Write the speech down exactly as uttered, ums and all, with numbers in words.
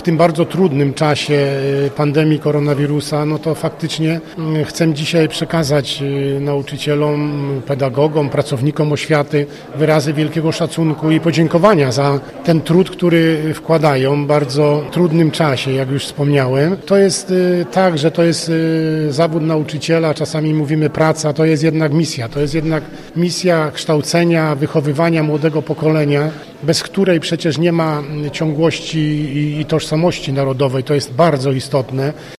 tym bardzo trudnym czasie pandemii koronawirusa, no to faktycznie chcę dzisiaj przekazać nauczycielom, pedagogom, pracownikom oświaty wyrazy wielkiego szacunku i podziękowania za ten trud, który wkładają w bardzo trudnym czasie, jak już wspomniałem. To jest tak, że to jest zawód nauczyciela, czasami mówimy praca, to jest jednak misja, to jest jednak misja kształcenia, wychowywania młodego pokolenia, bez której przecież nie ma ciągłości i tożsamości narodowej. To jest bardzo istotne.